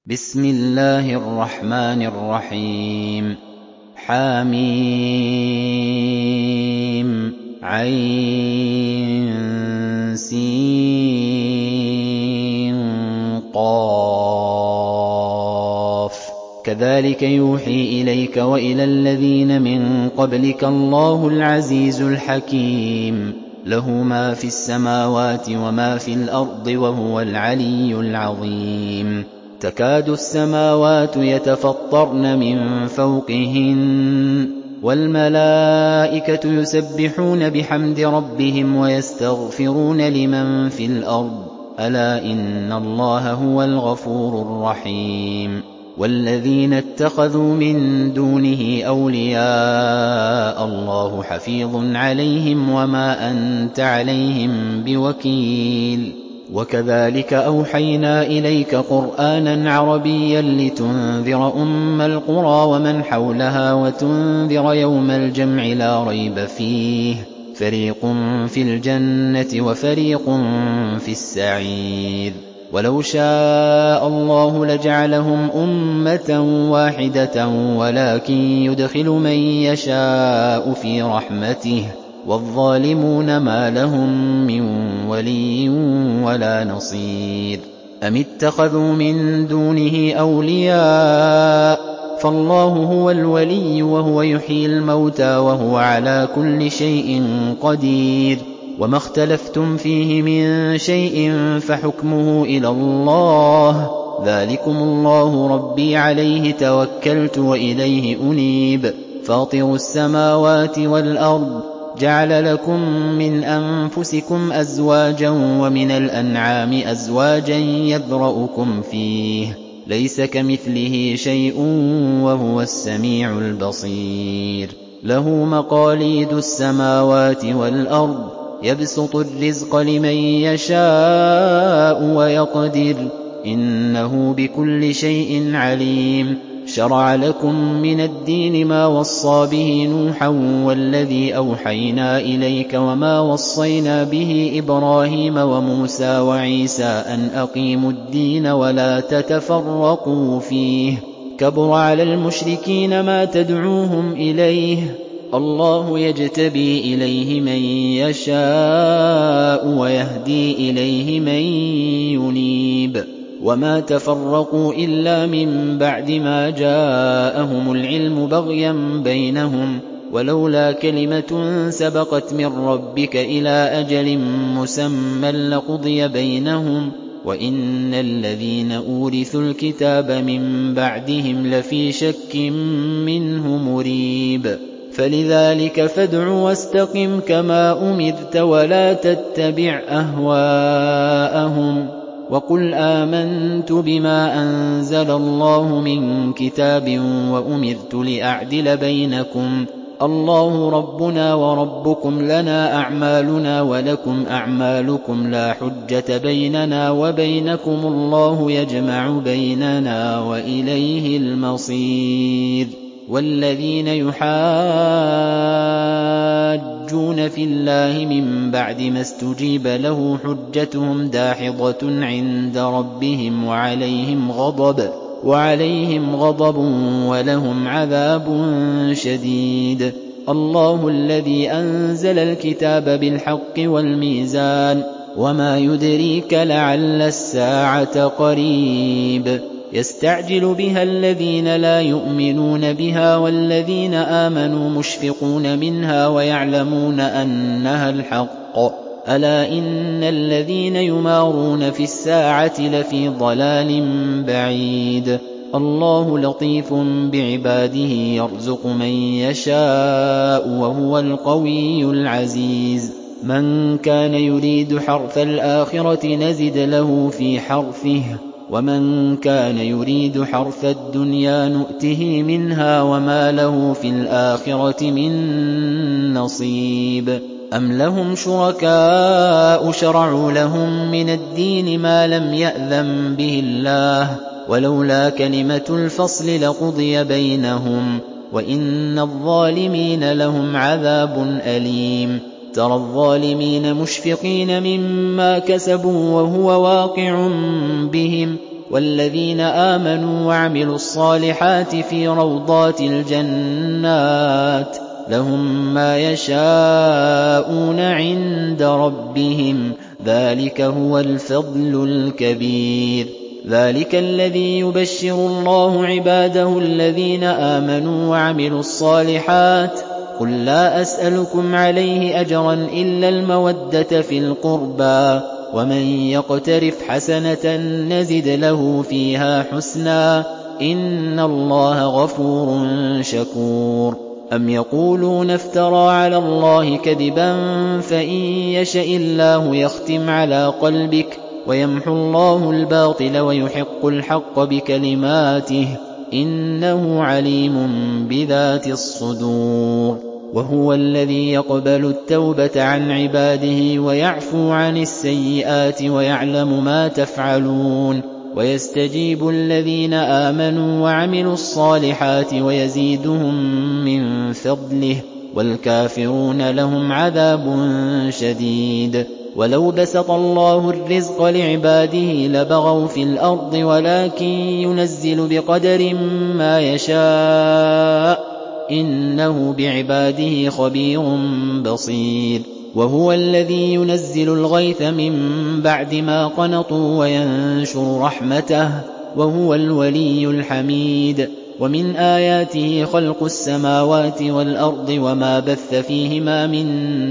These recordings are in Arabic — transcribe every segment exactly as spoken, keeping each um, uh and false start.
بسم الله الرحمن الرحيم حم عين سين قاف كذلك يوحي إليك وإلى الذين من قبلك الله العزيز الحكيم له ما في السماوات وما في الأرض وهو العلي العظيم تكاد السماوات يتفطرن من فوقهن والملائكة يسبحون بحمد ربهم ويستغفرون لمن في الأرض ألا إن الله هو الغفور الرحيم والذين اتخذوا من دونه أولياء الله حفيظ عليهم وما أنت عليهم بوكيل وكذلك أوحينا إليك قرآنا عربيا لتنذر أم القرى ومن حولها وتنذر يوم الجمع لا ريب فيه فريق في الجنة وفريق في السعير ولو شاء الله لجعلهم أمة واحدة ولكن يدخل من يشاء في رحمته والظالمون ما لهم من ولي ولا نصير أم اتخذوا من دونه أولياء فالله هو الولي وهو يحيي الموتى وهو على كل شيء قدير وما اختلفتم فيه من شيء فحكمه إلى الله ذلكم الله ربي عليه توكلت وإليه أنيب فاطر السماوات والأرض جعل لكم من أنفسكم أزواجا ومن الأنعام أزواجا يذرؤكم فيه ليس كمثله شيء وهو السميع البصير له مقاليد السماوات والأرض يبسط الرزق لمن يشاء ويقدر إنه بكل شيء عليم شرع لكم من الدين ما وصى به نوحا والذي أوحينا إليك وما وصينا به إبراهيم وموسى وعيسى أن أقيموا الدين ولا تتفرقوا فيه كبر على المشركين ما تدعوهم إليه الله يجتبي إليه من يشاء ويهدي إليه من ينيب وما تفرقوا إلا من بعد ما جاءهم العلم بغيا بينهم ولولا كلمة سبقت من ربك إلى أجل مسمى لقضي بينهم وإن الذين أورثوا الكتاب من بعدهم لفي شك منه مريب فلذلك فادع واستقم كما أمرت ولا تتبع أهواءهم وقل آمنت بما أنزل الله من كتاب وأمرت لأعدل بينكم الله ربنا وربكم لنا أعمالنا ولكم أعمالكم لا حجة بيننا وبينكم الله يجمع بيننا وإليه المصير والذين يحاجون في الله من بعد ما استجيب له حجتهم داحضة عند ربهم وعليهم غضب وعليهم غضب ولهم عذاب شديد الله الذي أنزل الكتاب بالحق والميزان وما يدريك لعل الساعة قريب يستعجل بها الذين لا يؤمنون بها والذين آمنوا مشفقون منها ويعلمون أنها الحق ألا إن الذين يمارون في الساعة لفي ضلال بعيد الله لطيف بعباده يرزق من يشاء وهو القوي العزيز من كان يريد حرث الآخرة نزد له في حرثه ومن كان يريد حرث الدنيا نؤته منها وما له في الآخرة من نصيب أم لهم شركاء شرعوا لهم من الدين ما لم يأذن به الله ولولا كلمة الفصل لقضي بينهم وإن الظالمين لهم عذاب أليم ترى الظالمين مشفقين مما كسبوا وهو واقع بهم والذين آمنوا وعملوا الصالحات في روضات الجنات لهم ما يشاءون عند ربهم ذلك هو الفضل الكبير ذلك الذي يبشر الله عباده الذين آمنوا وعملوا الصالحات قل لا أسألكم عليه أجرا إلا المودة في القربى ومن يقترف حسنة نزد له فيها حسنا إن الله غفور شكور أم يقولون افترى على الله كذبا فإن يشأ الله يختم على قلبك ويمحو الله الباطل ويحق الحق بكلماته إنه عليم بذات الصدور وهو الذي يقبل التوبة عن عباده ويعفو عن السيئات ويعلم ما تفعلون ويستجيب الذين آمنوا وعملوا الصالحات ويزيدهم من فضله والكافرون لهم عذاب شديد ولو بسط الله الرزق لعباده لبغوا في الأرض ولكن ينزل بقدر ما يشاء إنه بعباده خبير بصير وهو الذي ينزل الغيث من بعد ما قنطوا وينشر رحمته وهو الولي الحميد ومن آياته خلق السماوات والأرض وما بث فيهما من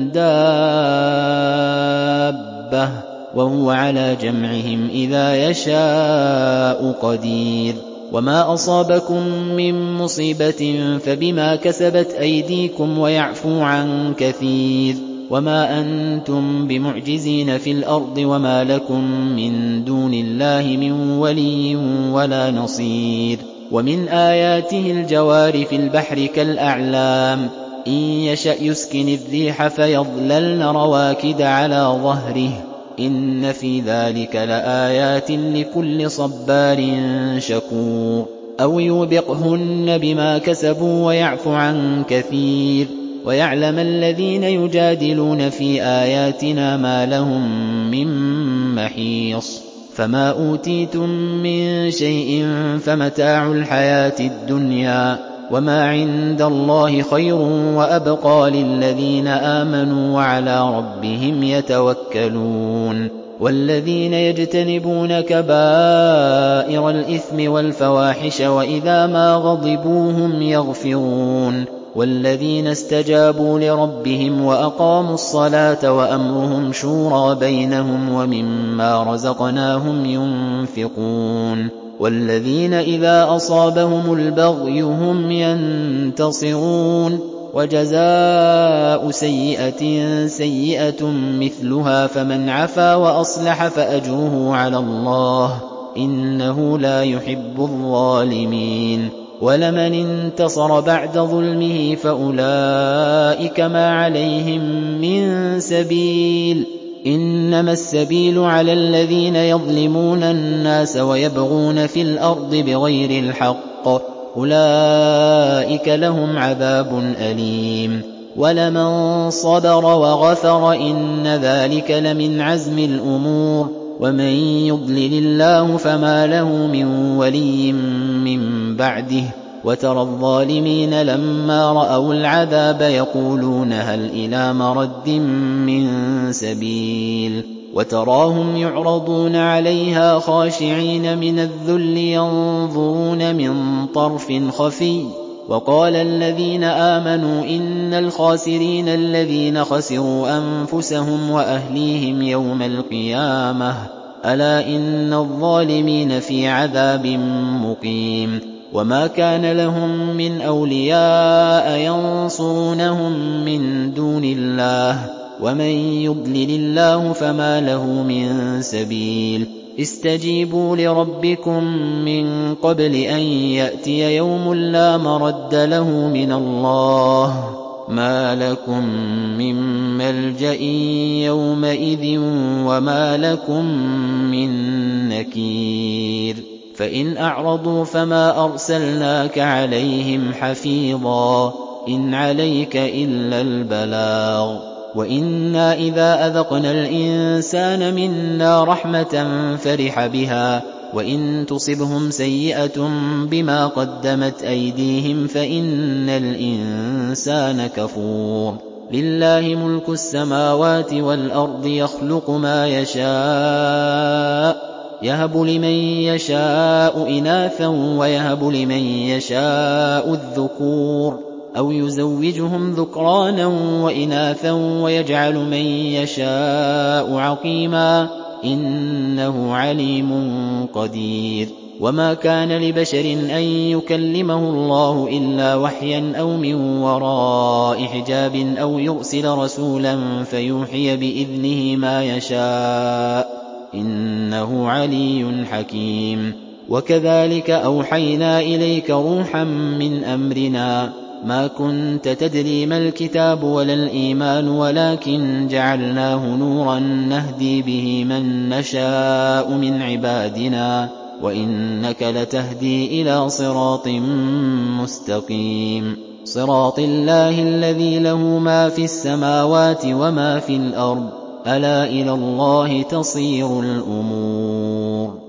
دابة وهو على جمعهم إذا يشاء قدير وما أصابكم من مصيبة فبما كسبت أيديكم ويعفو عن كثير وما أنتم بمعجزين في الأرض وما لكم من دون الله من ولي ولا نصير ومن آياته الجوار في البحر كالأعلام إن يشأ يسكن الريح فيظللن رواكد على ظهره إن في ذلك لآيات لكل صبار شكور أو يوبقهن بما كسبوا ويعفو عن كثير ويعلم الذين يجادلون في آياتنا ما لهم من محيص فما أوتيتم من شيء فمتاع الحياة الدنيا وما عند الله خير وأبقى للذين آمنوا وعلى ربهم يتوكلون والذين يجتنبون كبائر الإثم والفواحش وإذا ما غضبوا هم يغفرون والذين استجابوا لربهم وأقاموا الصلاة وأمرهم شورى بينهم ومما رزقناهم ينفقون والذين إذا أصابهم البغي هم ينتصرون وجزاء سيئة سيئة مثلها فمن عفا وأصلح فأجره على الله إنه لا يحب الظالمين ولمن انتصر بعد ظلمه فأولئك ما عليهم من سبيل إنما السبيل على الذين يظلمون الناس ويبغون في الأرض بغير الحق أولئك لهم عذاب أليم ولمن صبر وغفر إن ذلك لمن عزم الأمور ومن يضلل الله فما له من ولي من بعده وترى الظالمين لما رأوا العذاب يقولون هل إلى مرد من سبيل وتراهم يعرضون عليها خاشعين من الذل ينظرون من طرف خفي وقال الذين آمنوا إن الخاسرين الذين خسروا أنفسهم وأهليهم يوم القيامة ألا إن الظالمين في عذاب مقيم وما كان لهم من أولياء ينصرونهم من دون الله ومن يضلل الله فما له من سبيل استجيبوا لربكم من قبل أن يأتي يوم لا مرد له من الله ما لكم من ملجأ يومئذ وما لكم من نكير فإن أعرضوا فما أرسلناك عليهم حفيظا إن عليك إلا البلاغ وإنا إذا أذقنا الإنسان منا رحمة فرح بها وإن تصبهم سيئة بما قدمت أيديهم فإن الإنسان كفور لله ملك السماوات والأرض يخلق ما يشاء يهب لمن يشاء إناثا ويهب لمن يشاء الذكور أو يزوجهم ذكرانا وإناثا ويجعل من يشاء عقيما إنه عليم قدير وما كان لبشر أن يكلمه الله إلا وحيا أو من وراء حجاب أو يرسل رسولا فيوحي بإذنه ما يشاء إنه علي حكيم وكذلك أوحينا إليك روحا من أمرنا ما كنت تدري ما الكتاب ولا الإيمان ولكن جعلناه نورا نهدي به من نشاء من عبادنا وإنك لتهدي إلى صراط مستقيم صراط الله الذي له ما في السماوات وما في الأرض ألا إلى الله تصير الأمور